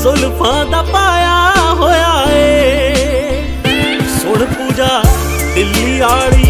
ਜ਼ੁਲਫਾਂ ਦਾ ਪਾਇਆ ਹੋਇਆ ਏ। ਸੁਣ ਪੂਜਾ ਦਿੱਲੀ ਆਲੀ